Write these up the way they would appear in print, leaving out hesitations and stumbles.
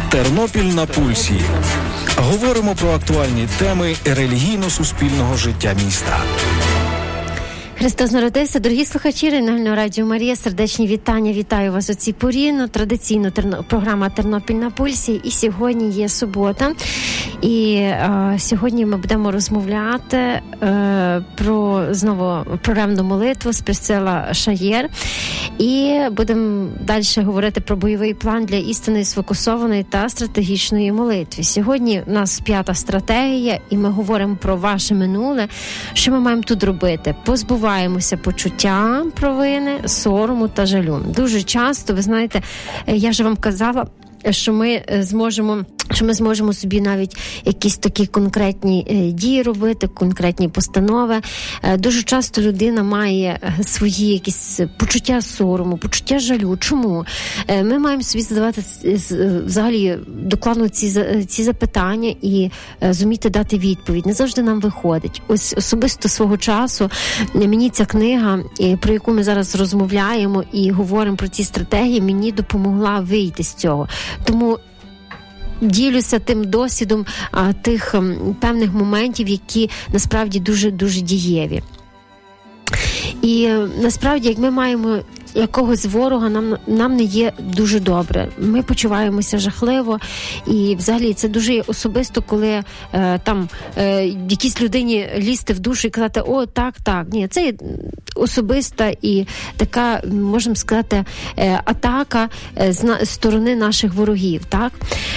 Тернопіль на пульсі. Говоримо про актуальні теми релігійно-суспільного життя міста. Христос народився. Дорогі слухачі Регіонального радіо Марія, сердечні вітання. Вітаю вас у цій порі. Традиційно програма «Тернопіль на пульсі». І сьогодні є субота. І сьогодні ми будемо розмовляти про знову програмну молитву з Присцила Шаєр. І будемо далі говорити про бойовий план для істинної, сфокусованої та стратегічної молитви. Сьогодні у нас 5-та стратегія, і ми говоримо про ваше минуле. Що ми маємо тут робити? Позбуваємося почуття провини, сорому та жалю. Дуже часто, ви знаєте, я вже вам казала, що ми зможемо собі навіть якісь такі конкретні дії робити, конкретні постанови. Дуже часто людина має свої якісь почуття сорому, почуття жалю. Чому? Ми маємо собі задавати взагалі докладно ці запитання і зуміти дати відповідь. Не завжди нам виходить. Ось особисто свого часу мені ця книга, про яку ми зараз розмовляємо і говоримо про ці стратегії, мені допомогла вийти з цього. Тому ділюся тим досвідом тих певних моментів, які насправді дуже-дуже дієві. І насправді, як ми маємо якогось ворога, нам не є дуже добре. Ми почуваємося жахливо. І взагалі це дуже особисто, коли якійсь людині лізти в душу і казати: о, так. Ні, це є особиста і така, можемо сказати, атака з сторони наших ворогів. Так?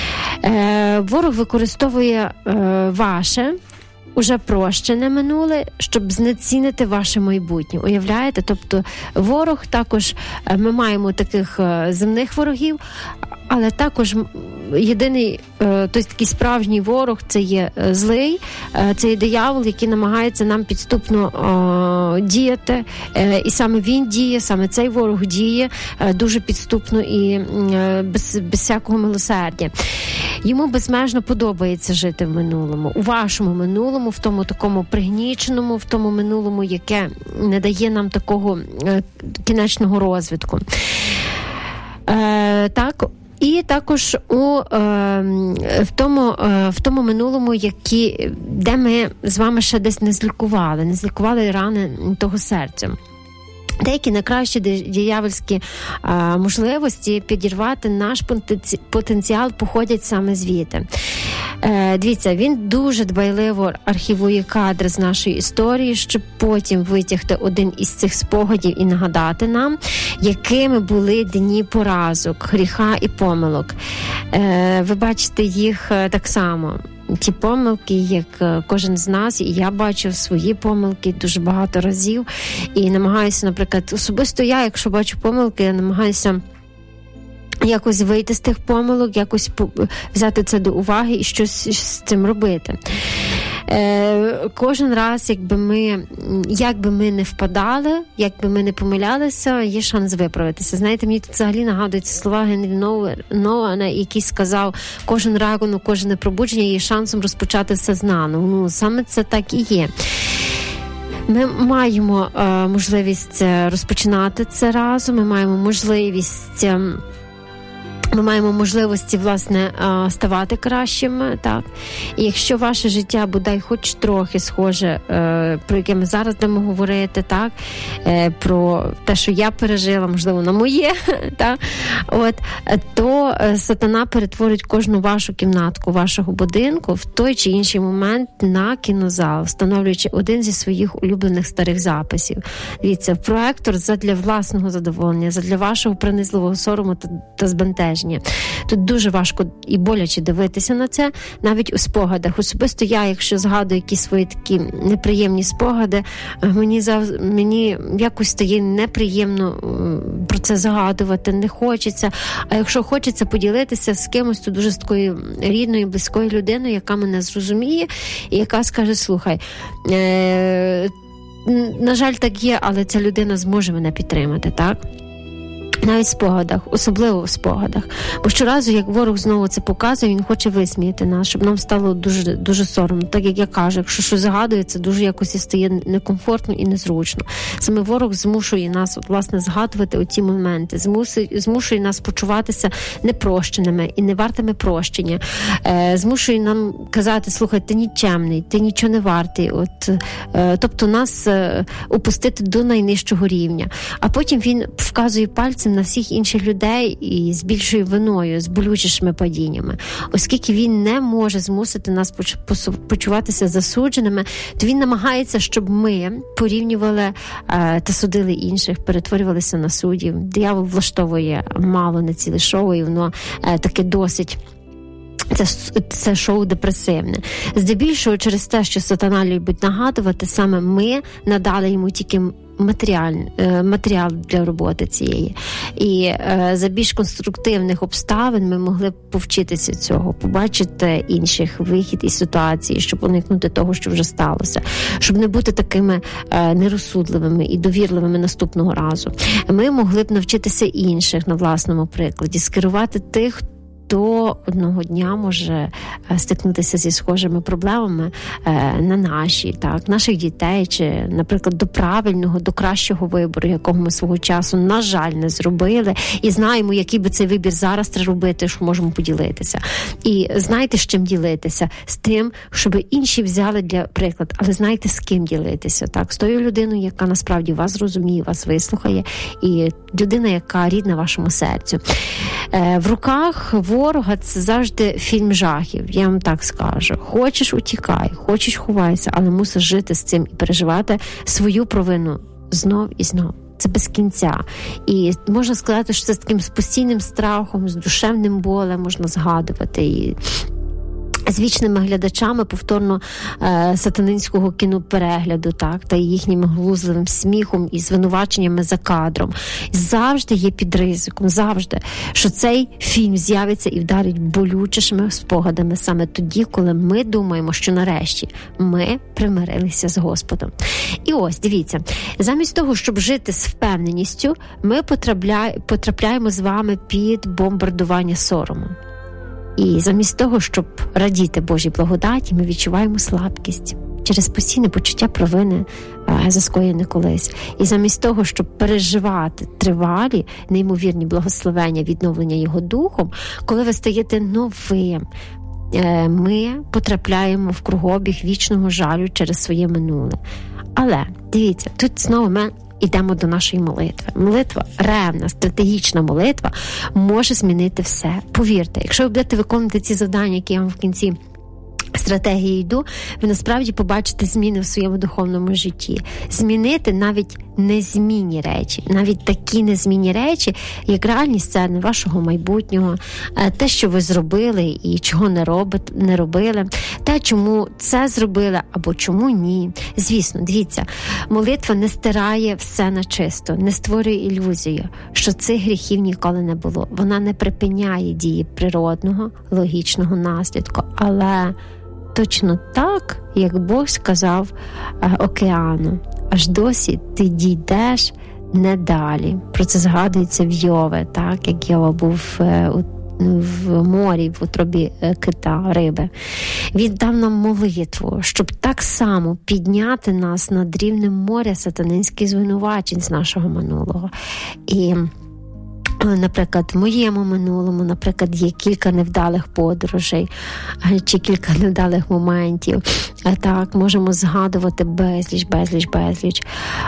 Ворог використовує ваше уже прощене минуле, щоб знецінити ваше майбутнє. Уявляєте? Тобто ворог також, ми маємо таких земних ворогів, але також єдиний, тобто такий справжній ворог, це є злий, це є диявол, який намагається нам підступно діяти. І саме він діє, саме цей ворог діє дуже підступно і без всякого милосердя. Йому безмежно подобається жити в минулому, у вашому минулому, в тому такому пригніченому, в тому минулому, яке не дає нам такого кінечного розвитку. Так. І також в тому минулому, де ми з вами ще десь не злікували рани того серця. Деякі найкращі диявольські можливості підірвати наш потенціал походять саме звідти. Дивіться, він дуже дбайливо архівує кадри з нашої історії, щоб потім витягти один із цих спогадів і нагадати нам, якими були дні поразок, гріха і помилок. Ви бачите їх так само. Ті помилки, як кожен з нас, і я бачу свої помилки дуже багато разів, і намагаюся, наприклад, особисто я, якщо бачу помилки, я намагаюся якось вийти з тих помилок, якось взяти це до уваги і щось з цим робити. Кожен раз, як би ми не впадали, як би ми не помилялися, є шанс виправитися. Знаєте, мені тут взагалі нагадуються слова Генрі Nouwена, який сказав: кожен ранок, кожне пробудження є шансом розпочати все знано. Саме це так і є. Ми маємо можливість розпочинати це разом, ми маємо можливості, власне, ставати кращими, так. І якщо ваше життя бодай хоч трохи схоже, про яке ми зараз будемо говорити, так, про те, що я пережила, можливо, на моє, так, то сатана перетворить кожну вашу кімнатку, вашого будинку в той чи інший момент на кінозал, встановлюючи один зі своїх улюблених старих записів. Дивіться, проектор задля власного задоволення, задля вашого принизливого сорому та збентеження. Тут дуже важко і боляче дивитися на це, навіть у спогадах. Особисто я, якщо згадую якісь свої такі неприємні спогади, мені якось стає неприємно про це згадувати, не хочеться. А якщо хочеться поділитися з кимось, то дуже з такою рідною, близькою людиною, яка мене зрозуміє і яка скаже: слухай, на жаль, так є, але ця людина зможе мене підтримати, так? Навіть в спогадах, особливо в спогадах. Бо щоразу, як ворог знову це показує, він хоче висміяти нас, щоб нам стало дуже, дуже соромно. Так як я кажу, якщо щось згадується, дуже якось і стає некомфортно і незручно. Саме ворог змушує нас, власне, згадувати оці моменти, змушує нас почуватися непрощеними і не вартими прощення. Змушує нам казати, слухай, ти нікчемний, ти нічого не вартий. Тобто нас опустити до найнижчого рівня. А потім він вказує пальцем на всіх інших людей і з більшою виною, з болючішими падіннями. Оскільки він не може змусити нас почуватися засудженими, то він намагається, щоб ми порівнювали та судили інших, перетворювалися на суддів. Диявол влаштовує мало не ціле шоу, і воно таке досить... Це шоу депресивне. Здебільшого через те, що сатана любить нагадувати, саме ми надали йому тільки матеріал для роботи цієї. І за більш конструктивних обставин ми могли б повчитися цього, побачити інших вихід із ситуації, щоб уникнути того, що вже сталося, щоб не бути такими нерозсудливими і довірливими наступного разу. Ми могли б навчитися інших на власному прикладі, скерувати тих, хто одного дня може стикнутися зі схожими проблемами на наших дітей, чи, наприклад, до правильного, до кращого вибору, якого ми свого часу, на жаль, не зробили, і знаємо, який би цей вибір зараз треба робити, що можемо поділитися. І знаєте, з чим ділитися? З тим, щоб інші взяли для приклад, але знаєте, з ким ділитися, так? З тою людиною, яка насправді вас розуміє, вас вислухає, і людина, яка рідна вашому серцю. В руках ворога це завжди фільм жахів, я вам так скажу. Хочеш – утікай, хочеш – ховайся, але мусиш жити з цим і переживати свою провину знов і знов. Це без кінця. І можна сказати, що це з таким постійним страхом, з душевним болем можна згадувати. І з вічними глядачами повторно сатанинського кіноперегляду, так, та їхнім глузливим сміхом і звинуваченнями за кадром. Завжди є під ризиком, завжди, що цей фільм з'явиться і вдарить болючішими спогадами саме тоді, коли ми думаємо, що нарешті ми примирилися з Господом. І ось, дивіться, замість того, щоб жити з впевненістю, ми потрапляємо з вами під бомбардування сорому. І замість того, щоб радіти Божій благодаті, ми відчуваємо слабкість через постійне почуття провини за скоєне колись. І замість того, щоб переживати тривалі, неймовірні благословення, відновлення Його Духом, коли ви стаєте новим, ми потрапляємо в кругообіг вічного жалю через своє минуле. Але, дивіться, тут знову ми йдемо до нашої молитви. Молитва, ревна, стратегічна молитва може змінити все. Повірте, якщо ви будете виконувати ці завдання, які я вам в кінці стратегії йду, ви насправді побачите зміни в своєму духовному житті. Змінити навіть незмінні речі, навіть такі незмінні речі, як реальні сцени вашого майбутнього, те, що ви зробили і чого не робили, те, чому це зробили або чому ні. Звісно, дивіться, молитва не стирає все на чисто, не створює ілюзію, що цих гріхів ніколи не було. Вона не припиняє дії природного, логічного наслідку, але точно так, як Бог сказав океану, аж досі ти дійдеш не далі. Про це згадується в Йове, так, як Йова був в морі, в утробі кита, риби. Він дав нам молитву, щоб так само підняти нас над рівнем моря сатанинських звинувачень з нашого минулого. І наприклад, в моєму минулому, наприклад, є кілька невдалих подорожей чи кілька невдалих моментів. Так, можемо згадувати безліч.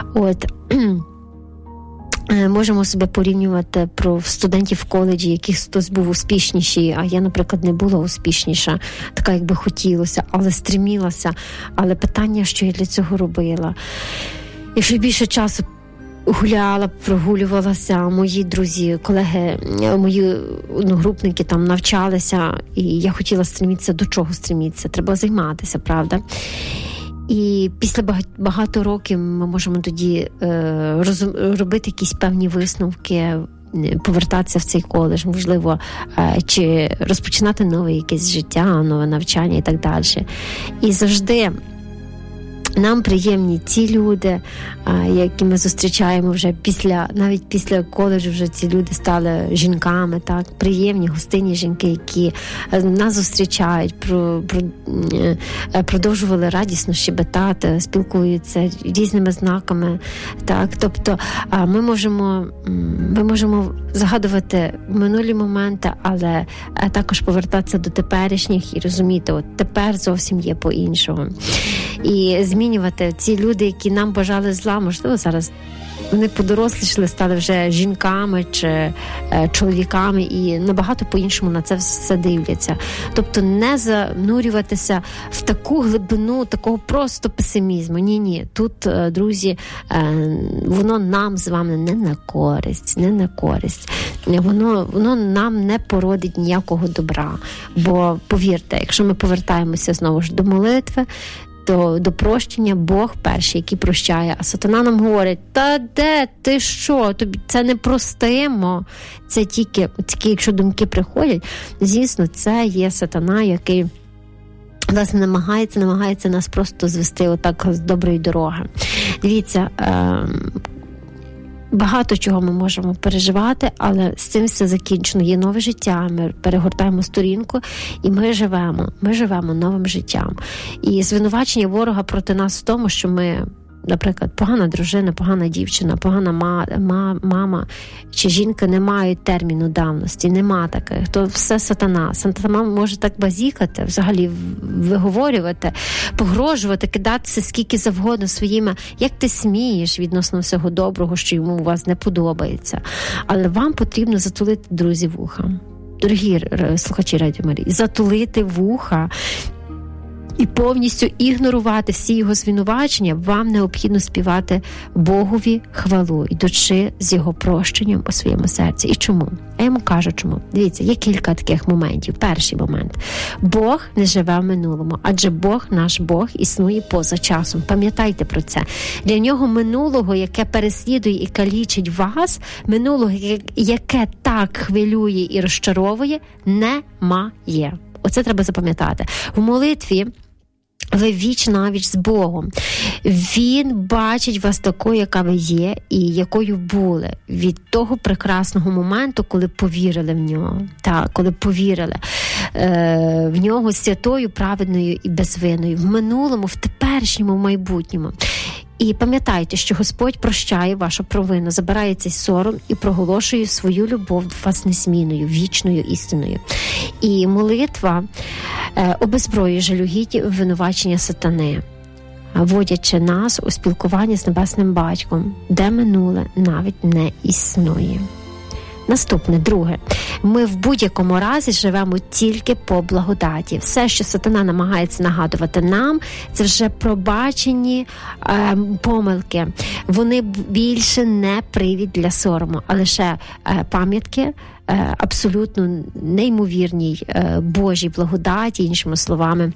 Можемо себе порівнювати про студентів в коледжі, яких хтось був успішніший, а я, наприклад, не була успішніша, така, як би хотілося, але стремілася. Але питання, що я для цього робила. Якщо більше часу гуляла, прогулювалася, мої друзі, колеги, мої одногрупники там навчалися, і я хотіла стремитися, до чого стремитися? Треба займатися, правда? І після багато років ми можемо тоді робити якісь певні висновки, повертатися в цей коледж, можливо, чи розпочинати нове якесь життя, нове навчання і так далі. І завжди Нам приємні ті люди, які ми зустрічаємо вже навіть після коледжу, вже ці люди стали жінками, так, приємні, гостинні жінки, які нас зустрічають, продовжували радісно щебетати, спілкуються різними знаками, так, тобто ми можемо згадувати минулі моменти, але також повертатися до теперішніх і розуміти, от тепер зовсім є по-іншому. І змінювати ці люди, які нам бажали зла, можливо, зараз вони подорослішали, стали вже жінками чи чоловіками і набагато по-іншому на це все дивляться. Тобто не занурюватися в таку глибину такого просто песимізму. Ні. Тут, друзі, воно нам з вами не на користь. Воно нам не породить ніякого добра. Бо, повірте, якщо ми повертаємося знову ж до молитви, до прощення, Бог перший, який прощає. А сатана нам говорить, та де, ти що, тобі це не простимо. Це тільки, якщо думки приходять, звісно, це є сатана, який, власне, намагається нас просто звести отак з доброї дороги. Дивіться, багато чого ми можемо переживати, але з цим все закінчено. Є нове життя, ми перегортаємо сторінку і ми живемо новим життям. І звинувачення ворога проти нас в тому, що ми, наприклад, погана дружина, погана дівчина, погана мама чи жінка не мають терміну давності, нема таких. То все сатана. Сатана може так базікати, взагалі виговорювати, погрожувати, кидатися скільки завгодно своїми, як ти смієш відносно всього доброго, що йому у вас не подобається. Але вам потрібно затулити, друзі, вуха. Дорогі слухачі Радіо Марії, затулити вуха і повністю ігнорувати всі його звинувачення. Вам необхідно співати Богові хвалу, йдучи з його прощенням у своєму серці. І чому? А я йому кажу, чому. Дивіться, є кілька таких моментів. Перший момент. Бог не живе в минулому, адже Бог, наш Бог, існує поза часом. Пам'ятайте про це. Для нього минулого, яке переслідує і калічить вас, минулого, яке так хвилює і розчаровує, немає. Оце треба запам'ятати. В молитві ви віч навіч з Богом. Він бачить вас такою, яка ви є і якою були від того прекрасного моменту, коли повірили в нього. Так, коли повірили в нього святою, праведною і безвинною. В минулому, в теперішньому, в майбутньому. І пам'ятайте, що Господь прощає вашу провину, забирає цей сором і проголошує свою любов до вас незмінною, вічною істиною. І молитва обезброює жалюгідні обвинувачення сатани, вводячи нас у спілкування з Небесним Батьком, де минуле навіть не існує. Наступне, друге. Ми в будь-якому разі живемо тільки по благодаті. Все, що сатана намагається нагадувати нам, це вже пробачені помилки. Вони більше не привід для сорому, а лише пам'ятки абсолютно неймовірній Божій благодаті, іншими словами.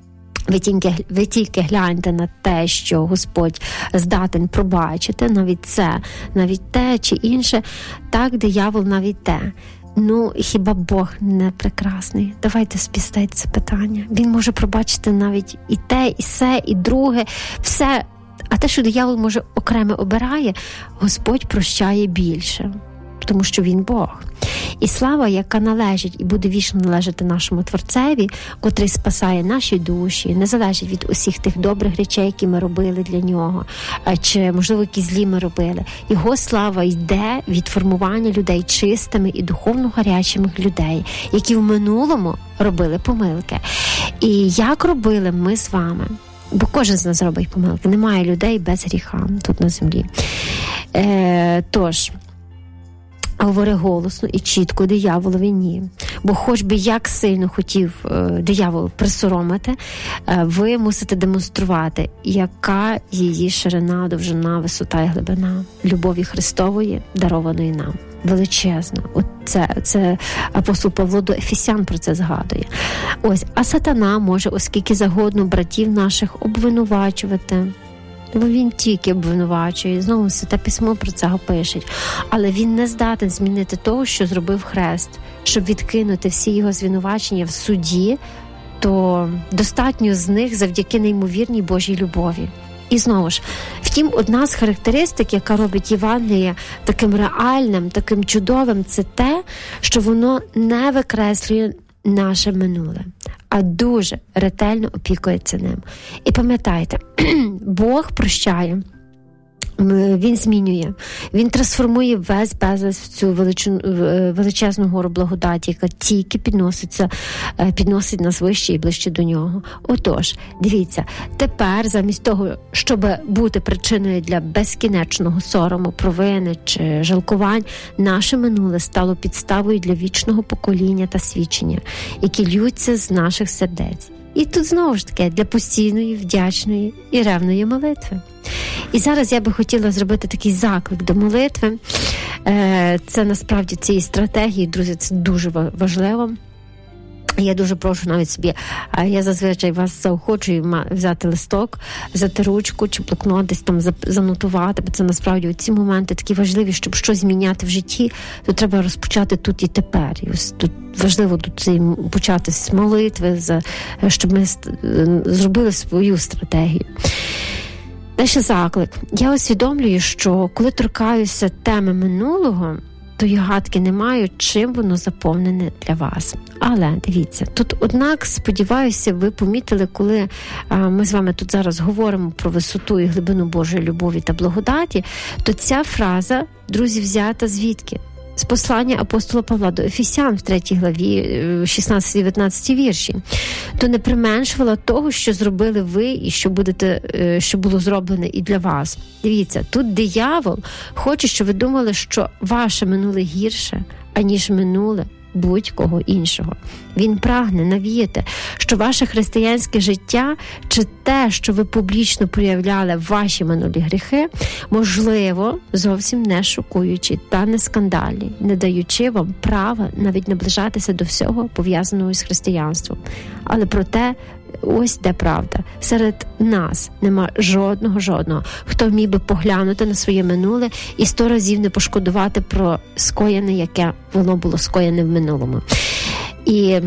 Ви тільки гляньте на те, що Господь здатен пробачити, навіть те чи інше, так, диявол навіть те. Ну, хіба Бог не прекрасний? Давайте спістайте це питання. Він може пробачити навіть і те, і се, і друге, все. А те, що диявол може окремо обирає, Господь прощає більше, тому що він Бог. І слава, яка належить і буде вічно належати нашому Творцеві, котрий спасає наші душі, не залежить від усіх тих добрих речей, які ми робили для нього, чи, можливо, які злі ми робили. Його слава йде від формування людей чистими і духовно гарячими людей, які в минулому робили помилки. І як робили ми з вами? Бо кожен з нас робить помилки. Немає людей без гріха тут на землі. Тож, говори голосно і чітко дияволові ні. Бо хоч би як сильно хотів диявол присоромити, ви мусите демонструвати, яка її ширина, довжина, висота і глибина любові Христової, дарованої нам. Величезна. Це апостол Павло до Ефесян про це згадує. Ось, а сатана може оскільки загодно братів наших обвинувачувати. Бо він тільки обвинувачує, знову Святе Письмо про це пише. Але він не здатен змінити того, що зробив Хрест. Щоб відкинути всі його звинувачення в суді, то достатньо з них завдяки неймовірній Божій любові. І знову ж, втім, одна з характеристик, яка робить Євангеліє таким реальним, таким чудовим, це те, що воно не викреслює наше минуле, а дуже ретельно опікується ним. І пам'ятайте, Бог прощає, Він змінює, Він трансформує весь безлад в цю величезну гору благодаті, яка тільки підносить нас вище і ближче до Нього. Отож, дивіться, тепер замість того, щоб бути причиною для безкінечного сорому, провини чи жалкувань, наше минуле стало підставою для вічного покоління та свідчення, які ллються з наших сердець. І тут знову ж таки для постійної, вдячної і ревної молитви. І зараз я би хотіла зробити такий заклик до молитви. Це насправді цієї стратегії, друзі, це дуже важливо. Я дуже прошу навіть собі, я зазвичай вас заохочую взяти листок, взяти ручку чи блокнот, десь там занотувати, бо це насправді ці моменти такі важливі, щоб щось зміняти в житті, то треба розпочати тут і тепер. І ось тут важливо почати з молитви, щоб ми зробили свою стратегію. Далі заклик. Я усвідомлюю, що коли торкаюся теми минулого, то я гадки не маю, чим воно заповнене для вас. Але, дивіться, тут, однак, сподіваюся, ви помітили, коли ми з вами тут зараз говоримо про висоту і глибину Божої любові та благодаті, то ця фраза, друзі, взята звідки? З послання апостола Павла до Ефесян в 3 главі, 16-19 вірші. То не применшувала того, що зробили ви і що було зроблене і для вас. Дивіться, тут диявол хоче, щоб ви думали, що ваше минуле гірше, аніж минуле будь-кого іншого. Він прагне навіяти, що ваше християнське життя чи те, що ви публічно проявляли ваші минулі гріхи, можливо, зовсім не шокуючі та не скандальні, не даючи вам права навіть наближатися до всього пов'язаного з християнством. Але проте, ось де правда. Серед нас нема жодного, хто міг би поглянути на своє минуле і 100 разів не пошкодувати про скоєне, яке воно було скоєне в минулому. І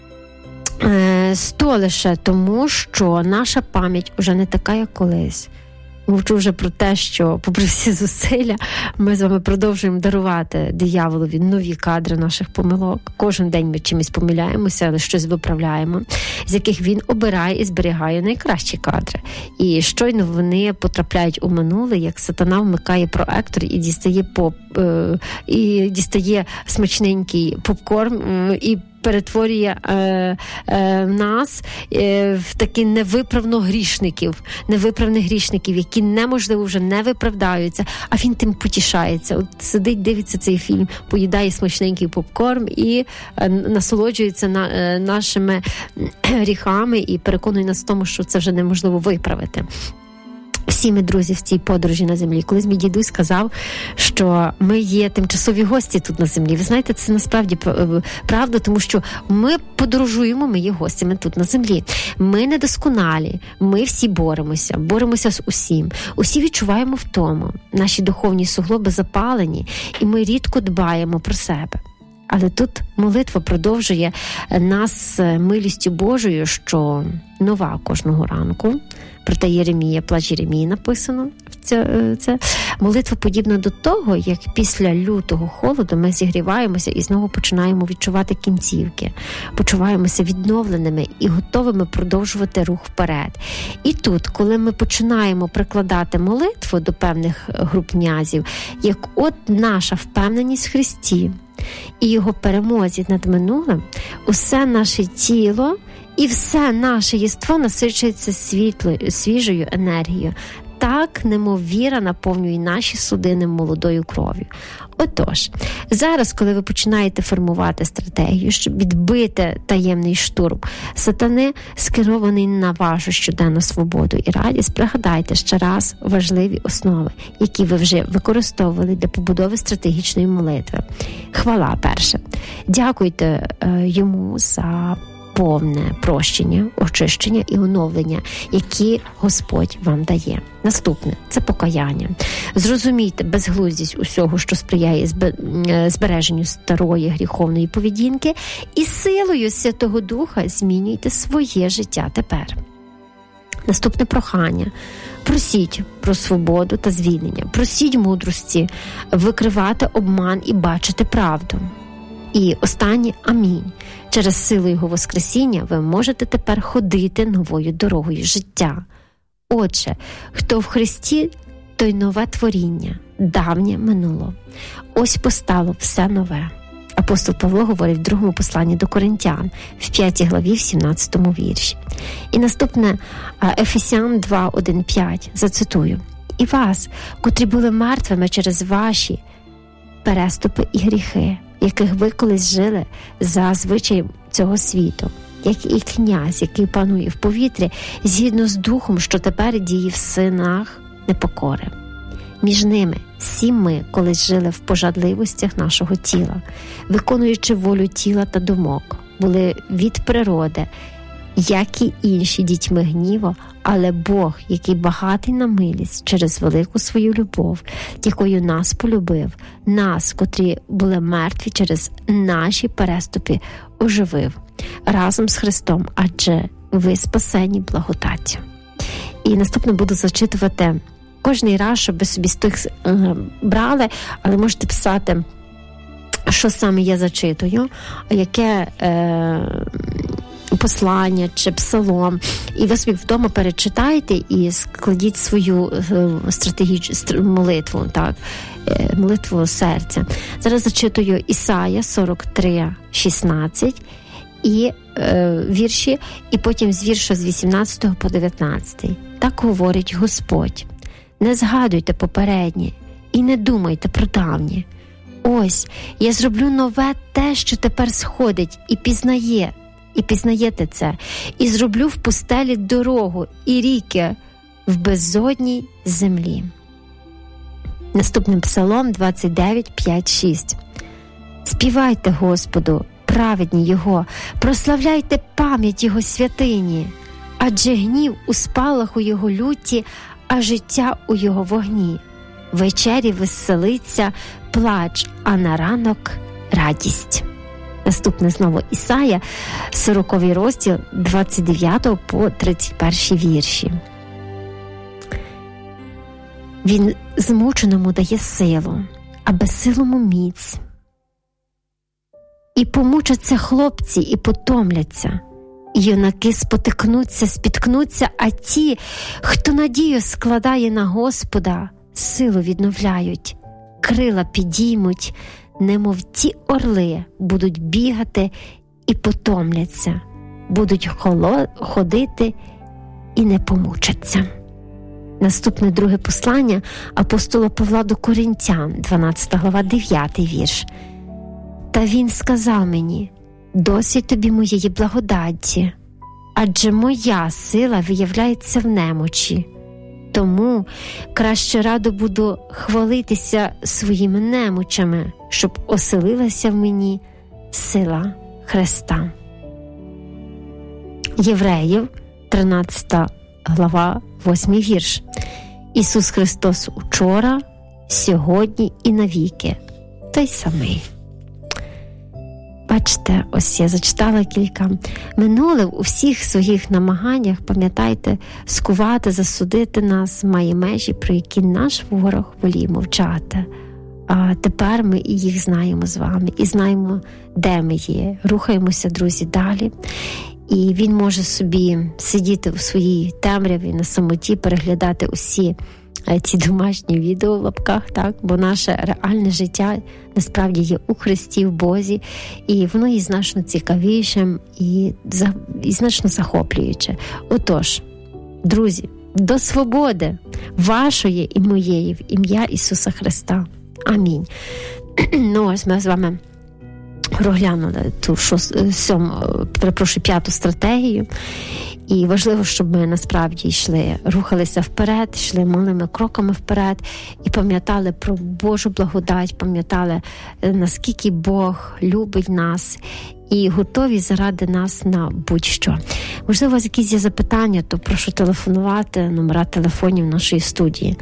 100 лише тому, що наша пам'ять уже не така, як колись. Мовчу вже про те, що попри всі зусилля ми з вами продовжуємо дарувати дияволові нові кадри наших помилок. Кожен день ми чимось помиляємося, але щось виправляємо, з яких він обирає і зберігає найкращі кадри. І щойно вони потрапляють у минуле, як сатана вмикає проектор і дістає смачненький попкорн і перетворює нас в такі невиправних грішників, які неможливо вже не виправдаються, а він тим потішається. От сидить, дивиться цей фільм, поїдає смачненький попкорн і насолоджується нашими гріхами і переконує нас в тому, що це вже неможливо виправити. Всі ми, друзі, в цій подорожі на землі. Колись мій дідусь сказав, що ми є тимчасові гості тут на землі. Ви знаєте, це насправді правда, тому що ми подорожуємо, ми є гостями тут на землі. Ми недосконалі, ми всі боремося з усім. Усі відчуваємо втому. Наші духовні суглоби запалені, і ми рідко дбаємо про себе. Але тут молитва продовжує нас милістю Божою, що нова кожного ранку. Проте плач Єремії написано. Це молитва подібна до того, як після лютого холоду ми зігріваємося і знову починаємо відчувати кінцівки. Почуваємося відновленими і готовими продовжувати рух вперед. І тут, коли ми починаємо прикладати молитву до певних груп князів, як от наша впевненість в Христі і Його перемозі над минулим, усе наше тіло і все наше єство насичується свіжою енергією. Так, немов віра наповнює наші судини молодою кров'ю. Отож, зараз, коли ви починаєте формувати стратегію, щоб відбити таємний штурм сатани, скерований на вашу щоденну свободу і радість, пригадайте ще раз важливі основи, які ви вже використовували для побудови стратегічної молитви. Хвала перше. Дякуйте йому за повне прощення, очищення і оновлення, які Господь вам дає. Наступне – це покаяння. Зрозумійте безглуздість усього, що сприяє збереженню старої гріховної поведінки, і силою Святого Духа змінюйте своє життя тепер. Наступне прохання. Просіть про свободу та звільнення. Просіть мудрості викривати обман і бачити правду. І останнє – амінь. Через силу Його воскресіння ви можете тепер ходити новою дорогою життя. Отже, хто в Христі, той нове творіння, давнє минуло. Ось постало все нове. Апостол Павло говорить в другому посланні до Коринтян, в 5 главі, в 17 вірші. І наступне Ефесян 2:1-5, зацитую. «І вас, котрі були мертвими через ваші переступи і гріхи, яких ви колись жили за звичаєм цього світу, як і князь, який панує в повітрі, згідно з духом, що тепер діє в синах непокори. Між ними всі ми колись жили в пожадливостях нашого тіла, виконуючи волю тіла та думок, були від природи, як і інші дітьми гніву, але Бог, який багатий на милість через велику свою любов, якою нас полюбив, нас, котрі були мертві через наші переступи, оживив разом з Христом, адже ви спасені благодаттю». І наступно буду зачитувати кожний раз, щоб ви собі з тих брали, але можете писати, що саме я зачитую, яке послання чи псалом, і ви собі вдома перечитайте і складіть свою стратегічну молитву, так, молитву серця. Зараз зачитую Ісая 43:16 і вірші, і потім з вірша з 18 по 19. Так говорить Господь: «Не згадуйте попереднє і не думайте про давнє. Ось, я зроблю нове те, що тепер сходить, і пізнаєте це, і зроблю в пустелі дорогу і ріки в безодній землі». Наступним псалом 29:5-6. «Співайте Господу, праведні Його, прославляйте пам'ять Його святині, адже гнів у спалаху Його люті, а життя у Його вогні. Вечері веселиться плач, а на ранок радість». Наступне знову Ісая, 40 розділ, 29 по 31 вірші. «Він змученому дає силу, а безсилому міць. І помучаться хлопці, і потомляться. Юнаки спіткнуться, а ті, хто надію складає на Господа, силу відновляють, крила підіймуть, немов ті орли будуть бігати і потомляться, будуть ходити і не помучаться». Наступне друге послання апостола Павла до Коринтян, 12 глава, 9 вірш. «Та він сказав мені: досить тобі моєї благодаті, адже моя сила виявляється в немочі. Тому краще радо буду хвалитися своїми немочами, щоб оселилася в мені сила Христа». Євреїв, 13 глава, 8 вірш. «Ісус Христос учора, сьогодні і навіки той самий». Бачите, ось я зачитала кілька. Минуле у всіх своїх намаганнях, пам'ятайте, скувати, засудити нас має межі, про які наш ворог воліє мовчати. А тепер ми і їх знаємо з вами, і знаємо, де ми є. Рухаємося, друзі, далі. І він може собі сидіти у своїй темряві, на самоті, переглядати усі ці домашні відео в лапках, так? Бо наше реальне життя насправді є у Христі, в Бозі, і воно є значно цікавішим і значно захоплююче. Отож, друзі, до свободи вашої і моєї в ім'я Ісуса Христа. Амінь. Ну, ось ми з вами розглянули ту 5-ту стратегію. І важливо, щоб ми насправді рухалися вперед, йшли малими кроками вперед і пам'ятали про Божу благодать, пам'ятали, наскільки Бог любить нас і готові заради нас на будь-що. Можливо, у вас якісь є запитання, то прошу телефонувати, номера телефонів нашої студії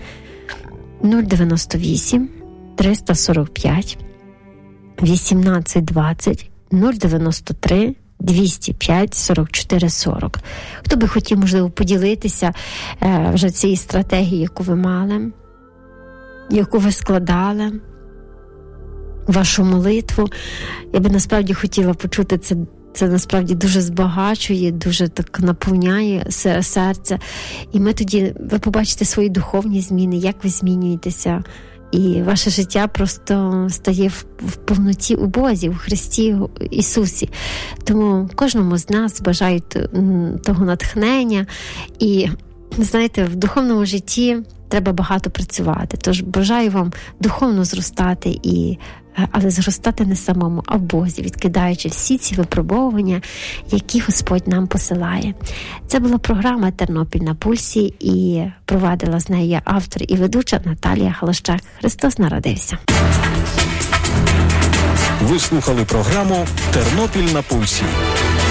098 345 1820 093 205 44 40. Хто би хотів, можливо, поділитися вже цією стратегією, яку ви мали, яку ви складали, вашу молитву. Я би насправді хотіла почути це. Це насправді дуже збагачує, дуже так наповняє серце. І ми тоді, ви побачите свої духовні зміни, як ви змінюєтеся. І ваше життя просто стає в повноті у Бозі, у Христі Ісусі. Тому кожному з нас бажаю того натхнення. І, знаєте, в духовному житті треба багато працювати. Тож бажаю вам духовно зростати, але зростати не самому, а в Бозі, відкидаючи всі ці випробовування, які Господь нам посилає. Це була програма «Тернопіль на пульсі», і провадила з нею я, автор і ведуча Наталія Галощак. Христос народився. Ви слухали програму «Тернопіль на пульсі».